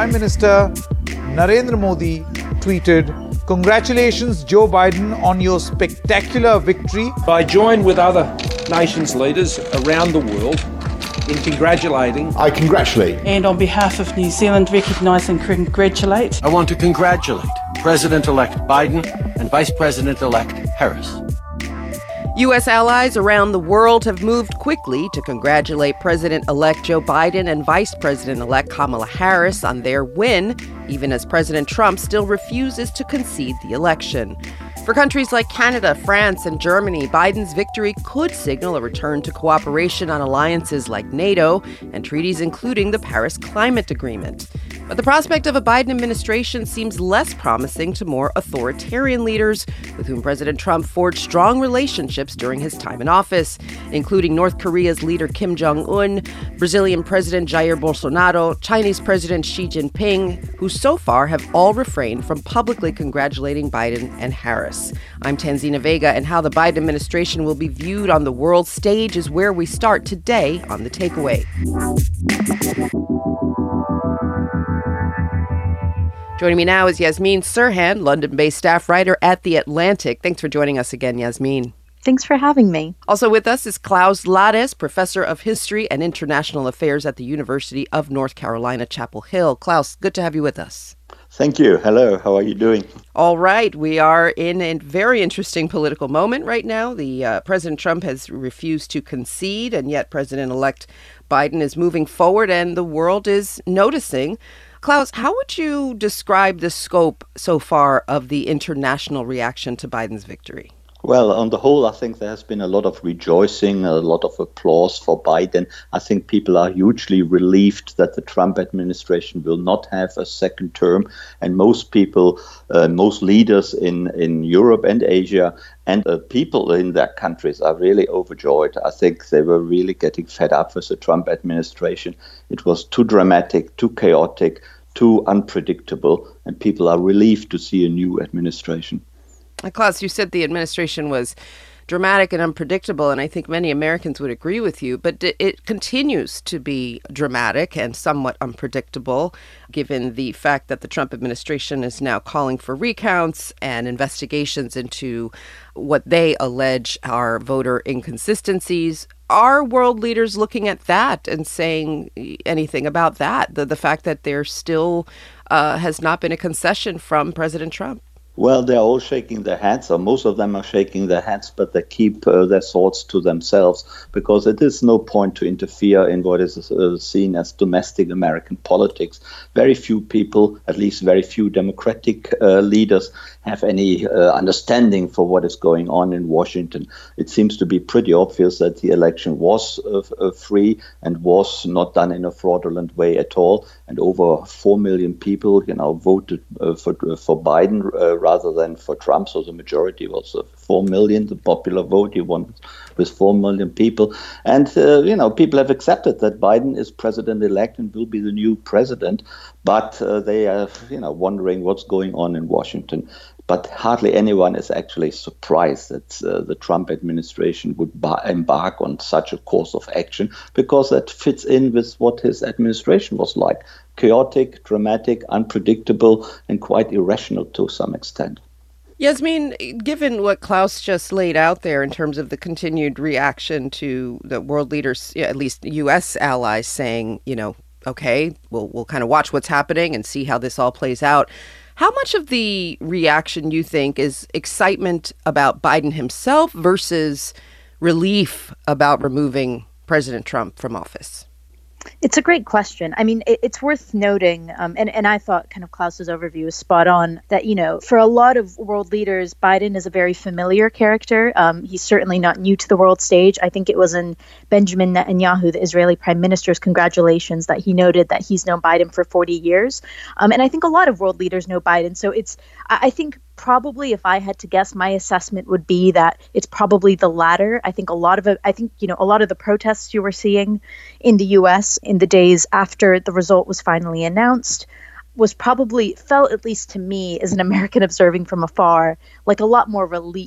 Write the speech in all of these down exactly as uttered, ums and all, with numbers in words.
Prime Minister Narendra Modi tweeted, "Congratulations, Joe Biden, on your spectacular victory." I join with other nations' leaders around the world in congratulating. I congratulate. And on behalf of New Zealand, recognise and congratulate. I want to congratulate President-elect Biden and Vice President-elect Harris. U S allies around the world have moved quickly to congratulate President-elect Joe Biden and Vice President-elect Kamala Harris on their win, even as President Trump still refuses to concede the election. For countries like Canada, France, and Germany, Biden's victory could signal a return to cooperation on alliances like NATO and treaties including the Paris Climate Agreement. But the prospect of a Biden administration seems less promising to more authoritarian leaders with whom President Trump forged strong relationships during his time in office, including North Korea's leader Kim Jong-un, Brazilian President Jair Bolsonaro, Chinese President Xi Jinping, who so far have all refrained from publicly congratulating Biden and Harris. I'm Tanzina Vega, and how the Biden administration will be viewed on the world stage is where we start today on The Takeaway. Joining me now is Yasmeen Serhan, London-based staff writer at The Atlantic. Thanks for joining us again, Yasmeen. Thanks for having me. Also with us is Klaus Lades, professor of history and international affairs at the University of North Carolina, Chapel Hill. Klaus, good to have you with us. Thank you. Hello. How are you doing? All right. We are in a very interesting political moment right now. The uh, President Trump has refused to concede, and yet President-elect Biden is moving forward, and the world is noticing. Klaus, how would you describe the scope so far of the international reaction to Biden's victory? Well, on the whole, I think there has been a lot of rejoicing, a lot of applause for Biden. I think people are hugely relieved that the Trump administration will not have a second term. And most people, uh, most leaders in, in Europe and Asia and uh, people in their countries are really overjoyed. I think they were really getting fed up with the Trump administration. It was too dramatic, too chaotic, too unpredictable, and people are relieved to see a new administration. Klaus, you said the administration was dramatic and unpredictable, and I think many Americans would agree with you, but it continues to be dramatic and somewhat unpredictable, given the fact that the Trump administration is now calling for recounts and investigations into what they allege are voter inconsistencies. Are world leaders looking at that and saying anything about that, the, the fact that there still uh, has not been a concession from President Trump? Well, they're all shaking their heads, or most of them are shaking their heads, but they keep uh, their thoughts to themselves, because it is no point to interfere in what is uh, seen as domestic American politics. Very few people, at least very few Democratic uh, leaders, have any uh, understanding for what is going on in Washington. It seems to be pretty obvious that the election was uh, uh, free and was not done in a fraudulent way at all. And over four million people, you know, voted uh, for for Biden uh, rather than for Trump. So the majority was uh, four million, the popular vote. He won with four million people. And, uh, you know, people have accepted that Biden is president-elect and will be the new president. But uh, they are, you know, wondering what's going on in Washington. But hardly anyone is actually surprised that uh, the Trump administration would bar- embark on such a course of action, because that fits in with what his administration was like. Chaotic, dramatic, unpredictable, and quite irrational to some extent. Yasmeen, given what Klaus just laid out there in terms of the continued reaction to the world leaders, at least U S allies, saying, you know, okay, we'll we'll kind of watch what's happening and see how this all plays out. How much of the reaction, you think, is excitement about Biden himself versus relief about removing President Trump from office? It's a great question. I mean, it, it's worth noting, um, and, and I thought kind of Klaus's overview was spot on, that, you know, for a lot of world leaders, Biden is a very familiar character. Um, he's certainly not new to the world stage. I think it was in Benjamin Netanyahu, the Israeli prime minister's congratulations, that he noted that he's known Biden for forty years. Um, and I think a lot of world leaders know Biden. So it's, I, I think, probably, if I had to guess, my assessment would be that it's probably the latter. I think a lot of it, I think, you know, a lot of the protests you were seeing in the U S in the days after the result was finally announced was probably, felt, at least to me as an American observing from afar, like a lot more relief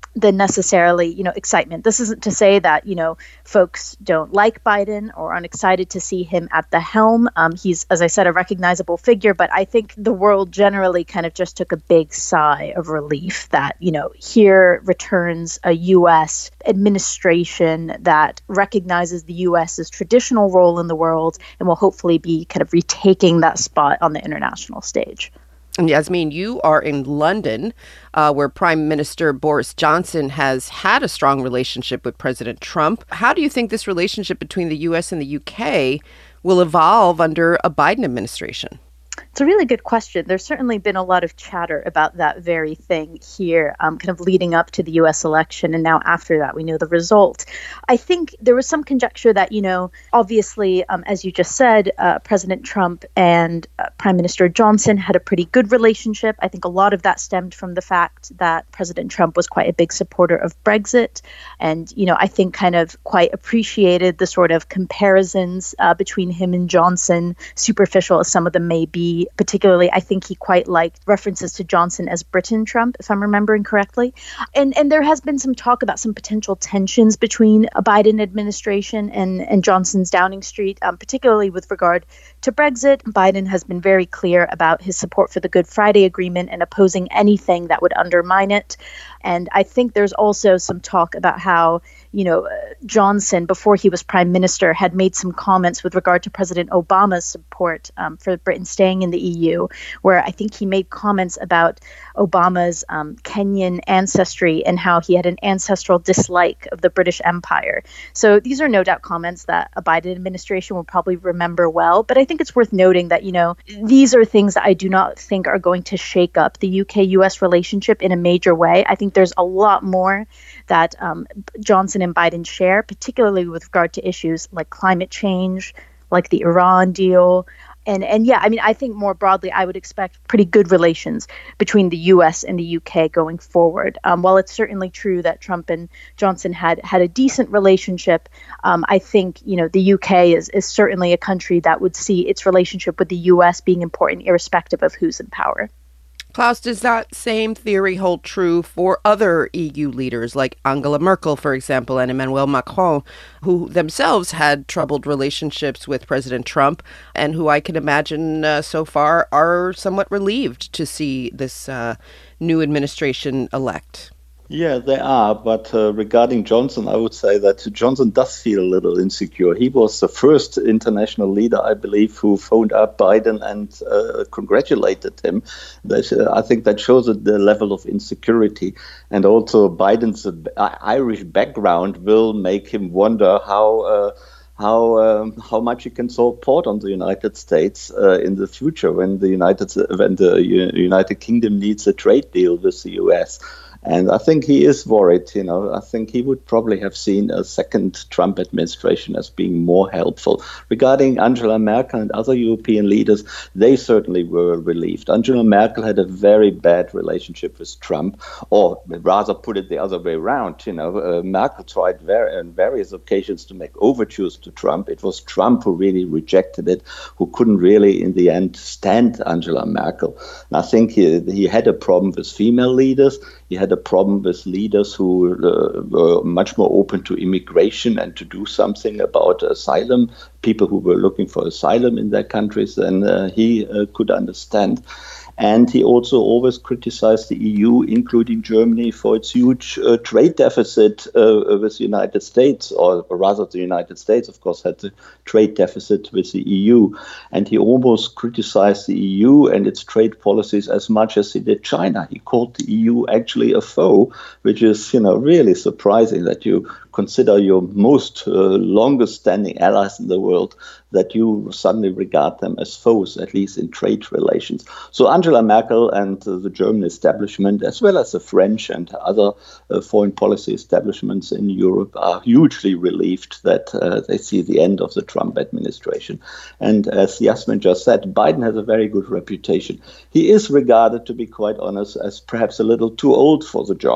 than necessarily, you know, excitement. This isn't to say that, you know, folks don't like Biden or aren't excited to see him at the helm. Um, he's, as I said, a recognizable figure, but I think the world generally kind of just took a big sigh of relief that, you know, here returns a U S administration that recognizes the U S's traditional role in the world and will hopefully be kind of retaking that spot on the international stage. And Yasmin, you are in London, uh, where Prime Minister Boris Johnson has had a strong relationship with President Trump. How do you think this relationship between the U S and the U K will evolve under a Biden administration? It's a really good question. There's certainly been a lot of chatter about that very thing here, um, kind of leading up to the U S election. And now after that, we know the result. I think there was some conjecture that, you know, obviously, um, as you just said, uh, President Trump and uh, Prime Minister Johnson had a pretty good relationship. I think a lot of that stemmed from the fact that President Trump was quite a big supporter of Brexit. And, you know, I think kind of quite appreciated the sort of comparisons uh, between him and Johnson, superficial as some of them may be. Particularly, I think he quite liked references to Johnson as Britain Trump, if I'm remembering correctly. And and there has been some talk about some potential tensions between a Biden administration and, and Johnson's Downing Street, um, particularly with regard to Brexit. Biden has been very clear about his support for the Good Friday Agreement and opposing anything that would undermine it. And I think there's also some talk about how, you know, uh, Johnson, before he was prime minister, had made some comments with regard to President Obama's support um, for Britain staying in the E U, where I think he made comments about Obama's um, Kenyan ancestry and how he had an ancestral dislike of the British Empire. So these are no doubt comments that a Biden administration will probably remember well. But I think it's worth noting that, you know, these are things that I do not think are going to shake up the U K U S relationship in a major way. I think there's a lot more that um, Johnson and Biden share, particularly with regard to issues like climate change, like the Iran deal. And and yeah, I mean, I think more broadly, I would expect pretty good relations between the U S and the U K going forward. Um, while it's certainly true that Trump and Johnson had had a decent relationship, um, I think, you know, the U K is, is certainly a country that would see its relationship with the U S being important, irrespective of who's in power. Klaus, does that same theory hold true for other E U leaders like Angela Merkel, for example, and Emmanuel Macron, who themselves had troubled relationships with President Trump and who I can imagine uh, so far are somewhat relieved to see this uh, new administration elect? Yeah, they are. But uh, regarding Johnson, I would say that Johnson does feel a little insecure. He was the first international leader, I believe, who phoned up Biden and uh, congratulated him. That, uh, I think that shows the level of insecurity. And also Biden's uh, Irish background will make him wonder how uh, how um, how much he can support on the United States uh, in the future when the United when the United Kingdom needs a trade deal with the U S. And I think he is worried, you know. I think he would probably have seen a second Trump administration as being more helpful. Regarding Angela Merkel and other European leaders, they certainly were relieved. Angela Merkel had a very bad relationship with Trump, or rather put it the other way around. You know, uh, Merkel tried very, on various occasions to make overtures to Trump. It was Trump who really rejected it, who couldn't really, in the end, stand Angela Merkel. And I think he, he had a problem with female leaders. He had a problem with leaders who uh, were much more open to immigration and to do something about asylum, people who were looking for asylum in their countries, and uh, he uh, could understand. And he also always criticized the E U, including Germany, for its huge uh, trade deficit uh, with the United States, or rather the United States, of course, had the trade deficit with the E U. And he almost criticized the E U and its trade policies as much as he did China. He called the E U actually a foe, which is, you know, really surprising that you consider your most uh, longest standing allies in the world, that you suddenly regard them as foes, at least in trade relations. So Angela Merkel and uh, the German establishment, as well as the French and other uh, foreign policy establishments in Europe, are hugely relieved that uh, they see the end of the Trump administration. And as Yasmin just said, Biden has a very good reputation. He is regarded, to be quite honest, as perhaps a little too old for the job,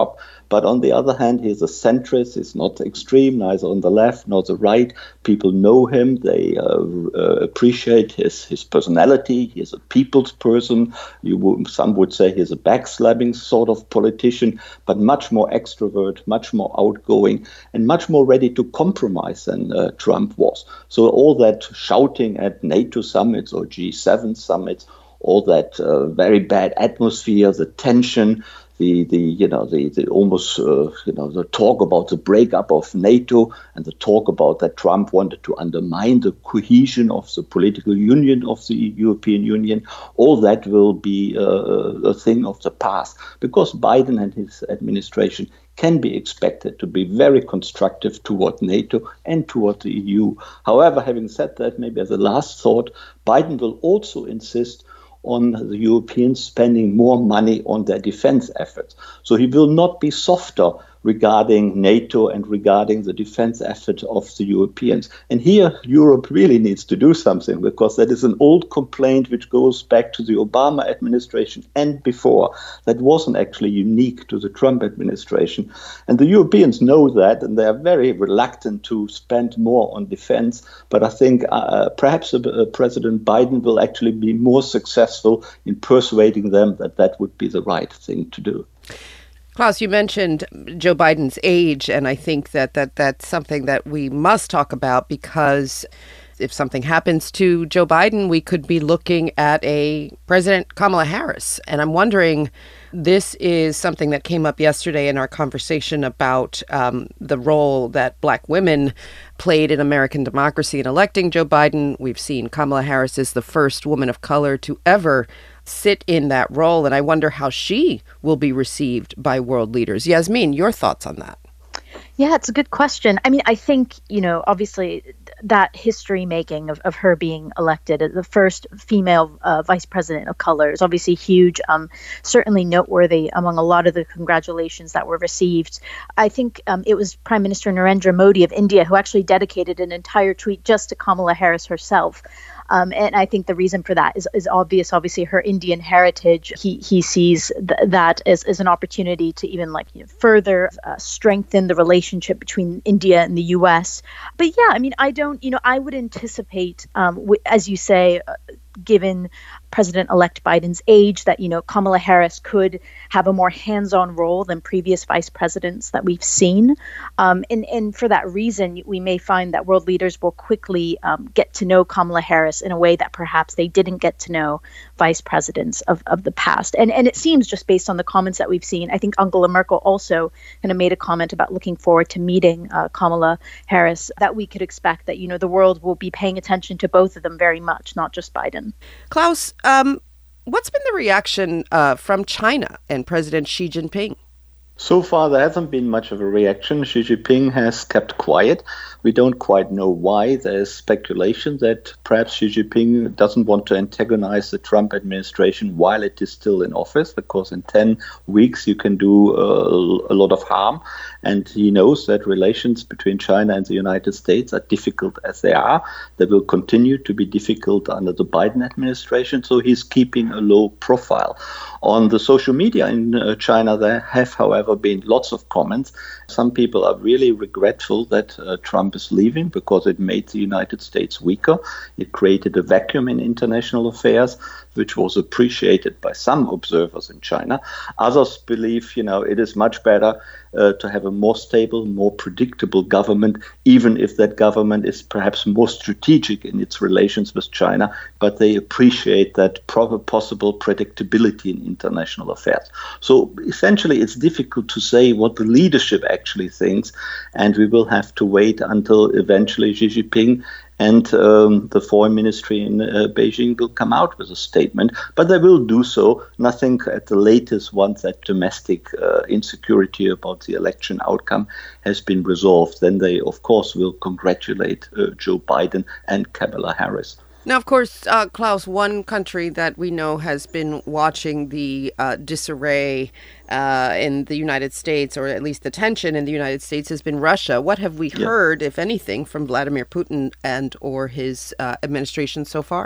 But on the other hand, he's a centrist. He's not extreme, neither on the left nor the right. People know him. They uh, uh, appreciate his, his personality. He's a people's person. You would, some would say he's a backslabbing sort of politician, but much more extrovert, much more outgoing, and much more ready to compromise than uh, Trump was. So all that shouting at NATO summits or G seven summits, all that uh, very bad atmosphere, the tension, the the you know the the almost uh, you know the talk about the breakup of NATO and the talk about that Trump wanted to undermine the cohesion of the political union of the European Union, all that will be uh, a thing of the past, because Biden and his administration can be expected to be very constructive toward NATO and toward the E U. However, having said that, maybe as a last thought, Biden will also insist on the Europeans spending more money on their defense efforts. So he will not be softer regarding NATO and regarding the defense effort of the Europeans. And here Europe really needs to do something, because that is an old complaint which goes back to the Obama administration and before. That wasn't actually unique to the Trump administration. And the Europeans know that, and they are very reluctant to spend more on defense. But I think uh, perhaps uh, President Biden will actually be more successful in persuading them that that would be the right thing to do. Klaus, you mentioned Joe Biden's age, and I think that, that that's something that we must talk about, because if something happens to Joe Biden, we could be looking at a President Kamala Harris. And I'm wondering, this is something that came up yesterday in our conversation about um, the role that Black women played in American democracy in electing Joe Biden. We've seen Kamala Harris is the first woman of color to ever sit in that role, and I wonder how she will be received by world leaders. Yasmin, your thoughts on that? Yeah, it's a good question. I mean, I think, you know, obviously that history making of, of her being elected as the first female uh, vice president of color is obviously huge, um, certainly noteworthy among a lot of the congratulations that were received. I think um, it was Prime Minister Narendra Modi of India who actually dedicated an entire tweet just to Kamala Harris herself. Um, and I think the reason for that is, is obvious. Obviously, her Indian heritage, he he sees th- that as, as an opportunity to even like you know, further uh, strengthen the relationship between India and the U S. But yeah, I mean, I don't, you know, I would anticipate, um, w- as you say, uh, given President-elect Biden's age, that, you know, Kamala Harris could have a more hands-on role than previous vice presidents that we've seen. Um, and, and for that reason, we may find that world leaders will quickly um, get to know Kamala Harris in a way that perhaps they didn't get to know vice presidents of, of the past. And and it seems, just based on the comments that we've seen, I think Angela Merkel also kind of made a comment about looking forward to meeting uh, Kamala Harris, that we could expect that, you know, the world will be paying attention to both of them very much, not just Biden. Klaus, um, what's been the reaction uh, from China and President Xi Jinping? So far, there hasn't been much of a reaction. Xi Jinping has kept quiet. We don't quite know why. There's speculation that perhaps Xi Jinping doesn't want to antagonize the Trump administration while it is still in office, because in ten weeks you can do uh, a lot of harm. And he knows that relations between China and the United States are difficult as they are. They will continue to be difficult under the Biden administration. So he's keeping a low profile. On the social media in uh, China, there have, however, been lots of comments. Some people are really regretful that uh, Trump is leaving, because it made the United States weaker. It created a vacuum in international affairs, which was appreciated by some observers in China. Others believe, you know, it is much better uh, to have a more stable, more predictable government, even if that government is perhaps more strategic in its relations with China, but they appreciate that proper possible predictability in international affairs. So essentially, it's difficult to say what the leadership actually thinks, and we will have to wait until eventually Xi Jinping and um, the foreign ministry in uh, Beijing will come out with a statement. But they will do so, nothing at the latest, once that domestic uh, insecurity about the election outcome has been resolved. Then they, of course, will congratulate uh, Joe Biden and Kamala Harris. Now, of course, uh, Klaus, one country that we know has been watching the uh, disarray uh, in the United States, or at least the tension in the United States, has been Russia. What have we yeah. heard, if anything, from Vladimir Putin and or his uh, administration so far?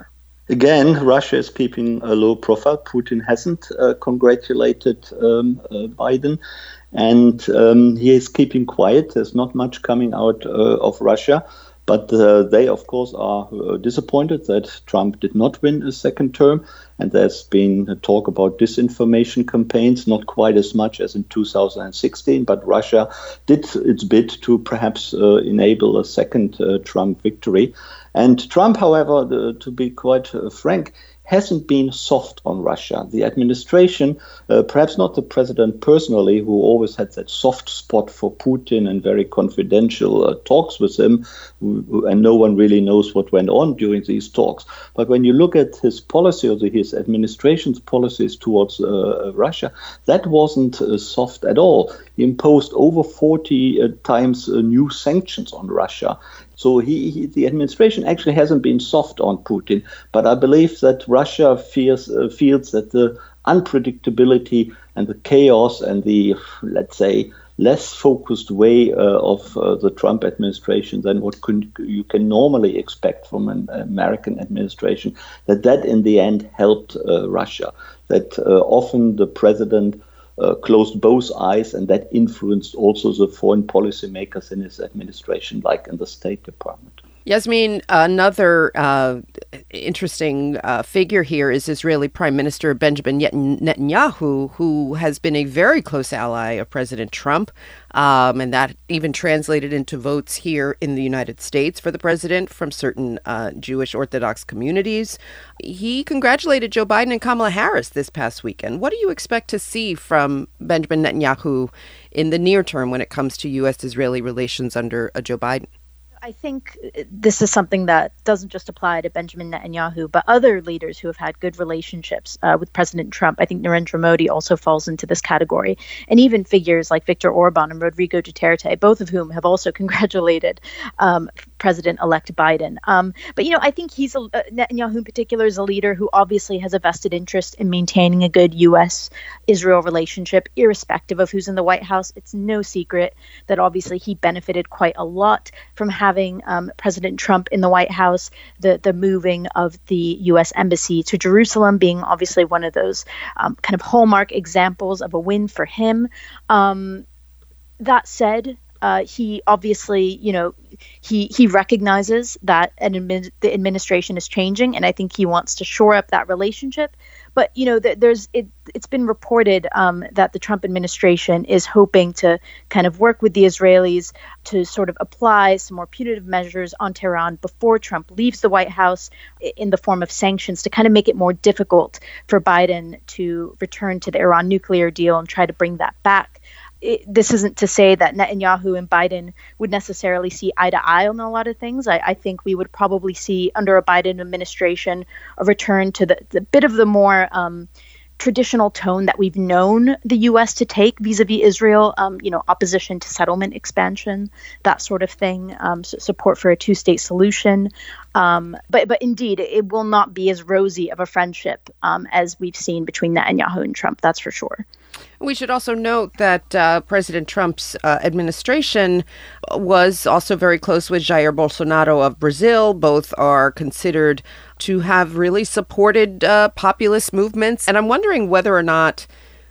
Again, Russia is keeping a low profile. Putin hasn't uh, congratulated um, uh, Biden, and um, he is keeping quiet. There's not much coming out uh, of Russia, but uh, they, of course, are uh, disappointed that Trump did not win a second term. And there's been a talk about disinformation campaigns, not quite as much as in two thousand sixteen, but Russia did its bit to perhaps uh, enable a second uh, Trump victory. And Trump, however, the, to be quite uh, frank, hasn't been soft on Russia. The administration, uh, perhaps not the president personally, who always had that soft spot for Putin and very confidential uh, talks with him, who, and no one really knows what went on during these talks. But when you look at his policy or the, his administration's policies towards uh, Russia, that wasn't uh, soft at all. He imposed over forty uh, times uh, new sanctions on Russia. So he, he, the administration actually hasn't been soft on Putin, but I believe that Russia fears, uh, feels that the unpredictability and the chaos and the, let's say, less focused way uh, of uh, the Trump administration than what can, you can normally expect from an American administration, that that in the end helped uh, Russia, that uh, often the president Uh, closed both eyes, and that influenced also the foreign policy makers in his administration, like in the State Department. Yasmin, another uh, interesting uh, figure here is Israeli Prime Minister Benjamin Netanyahu, who has been a very close ally of President Trump, um, and that even translated into votes here in the United States for the president from certain uh, Jewish Orthodox communities. He congratulated Joe Biden and Kamala Harris this past weekend. What do you expect to see from Benjamin Netanyahu in the near term when it comes to U S Israeli relations under uh, Joe Biden? I think this is something that doesn't just apply to Benjamin Netanyahu, but other leaders who have had good relationships uh, with President Trump. I think Narendra Modi also falls into this category. And even figures like Viktor Orban and Rodrigo Duterte, both of whom have also congratulated um, President-elect Biden. Um, but, you know, I think he's a, uh, Netanyahu in particular is a leader who obviously has a vested interest in maintaining a good U S Israel relationship, irrespective of who's in the White House. It's no secret that obviously he benefited quite a lot from having having um, President Trump in the White House, the the moving of the U S embassy to Jerusalem being obviously one of those um, kind of hallmark examples of a win for him. Um, that said, uh, he obviously, you know, he he recognizes that an admin, the administration is changing, and I think he wants to shore up that relationship. But, you know, there's it, it's been reported um, that the Trump administration is hoping to kind of work with the Israelis to sort of apply some more punitive measures on Tehran before Trump leaves the White House in the form of sanctions to kind of make it more difficult for Biden to return to the Iran nuclear deal and try to bring that back. It, this isn't to say that Netanyahu and Biden would necessarily see eye to eye on a lot of things. I, I think we would probably see under a Biden administration a return to the, the bit of the more um, traditional tone that we've known the U S to take vis-a-vis Israel, um, you know, opposition to settlement expansion, that sort of thing, um, so support for a two-state solution. Um, but but indeed, it will not be as rosy of a friendship um, as we've seen between Netanyahu and Trump, that's for sure. We should also note that uh, President Trump's uh, administration was also very close with Jair Bolsonaro of Brazil. Both are considered to have really supported uh, populist movements. And I'm wondering whether or not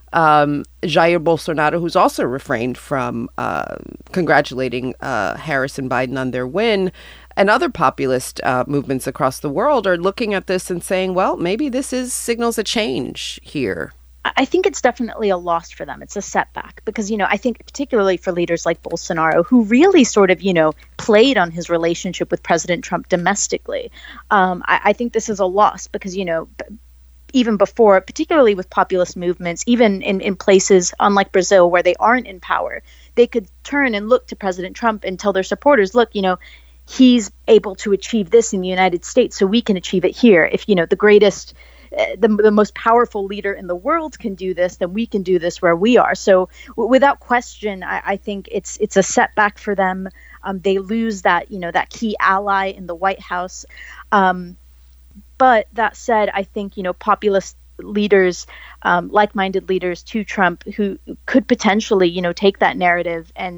um, Jair Bolsonaro, who's also refrained from uh, congratulating uh, Harris and Biden on their win, and other populist uh, movements across the world are looking at this and saying, well, maybe this is signals a change here. I think it's definitely a loss for them. It's a setback because, you know, I think particularly for leaders like Bolsonaro, who really sort of, you know, played on his relationship with President Trump domestically. Um, I, I think this is a loss because, you know, even before, particularly with populist movements, even in, in places unlike Brazil where they aren't in power, they could turn and look to President Trump and tell their supporters, look, you know, he's able to achieve this in the United States, so we can achieve it here. If, you know, the greatest The, the most powerful leader in the world can do this, then we can do this where we are. So w- without question, I, I think it's it's a setback for them. Um, they lose that, you know, that key ally in the White House. Um, but that said, I think, you know, populist leaders, um, like-minded leaders to Trump who could potentially, you know, take that narrative and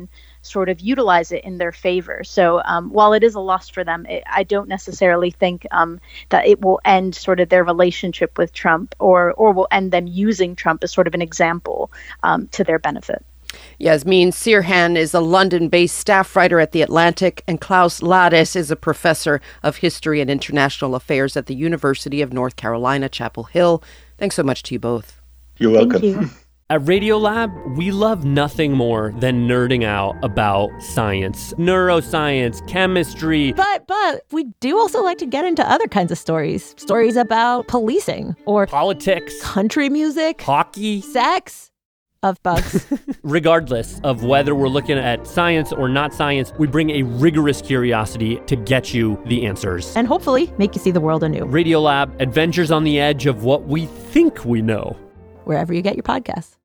sort of utilize it in their favor. So um, while it is a loss for them, it, I don't necessarily think um, that it will end sort of their relationship with Trump or or will end them using Trump as sort of an example um, to their benefit. Yasmin Sirhan is a London-based staff writer at The Atlantic, and Klaus Lades is a professor of history and international affairs at the University of North Carolina, Chapel Hill. Thanks so much to you both. You're welcome. Thank you. At Radiolab, we love nothing more than nerding out about science, neuroscience, chemistry. But but we do also like to get into other kinds of stories. Stories about policing or Politics, country music, hockey, sex. Of bugs. Regardless of whether we're looking at science or not science, we bring a rigorous curiosity to get you the answers. And hopefully make you see the world anew. Radiolab, adventures on the edge of what we think we know. Wherever you get your podcasts.